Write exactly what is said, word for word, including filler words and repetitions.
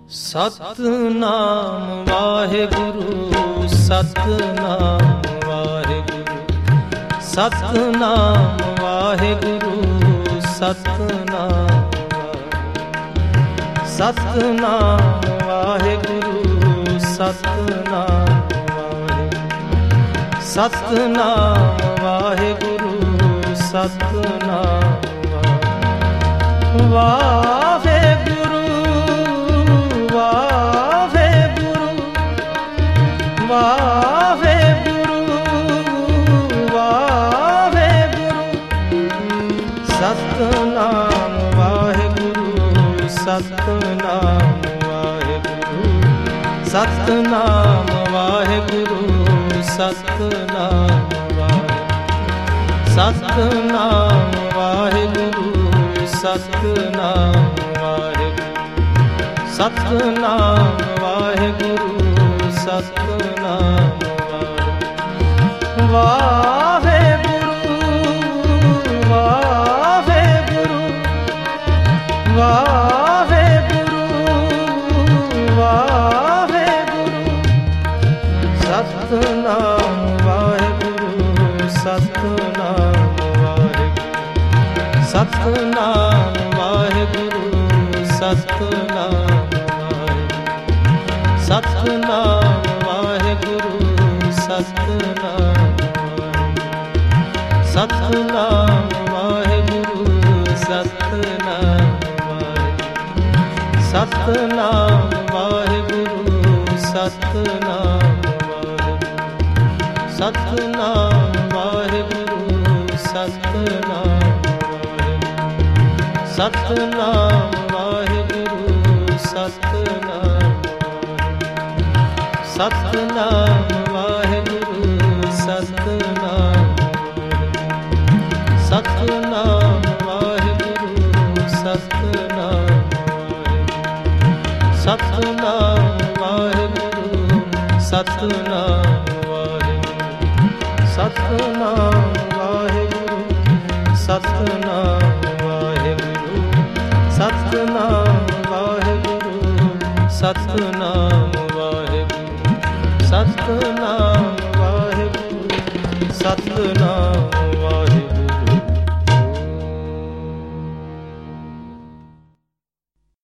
Satnam Waheguru Satnam Waheguru Satnam Waheguru Satnam Satnam Waheguru Satnam Satnam Waheguru Satnam Waheguru Waheguru Waheguru Waheguru Satnam Waheguru Satnam Waheguru Satnam Waheguru Satnam Waheguru Satnam Waheguru Satnam Waheguru Satnam Waheguru Satnam Waheguru Waheguru Waheguru Waheguru Satnam Waheguru Satnam Waheguru Satnam Waheguru Satnam Satnam Waheguru Satnam Satnam Waheguru Satnam Satnam Waheguru Satnam Satnam Waheguru Satnam Satnam Waheguru Satnam Satnam Waheguru Satnam Satnam Waheguru Satnam Satnam Waheguru Satnam Waheguru Satnam Waheguru Satnam Waheguru Satnam Waheguru Satnam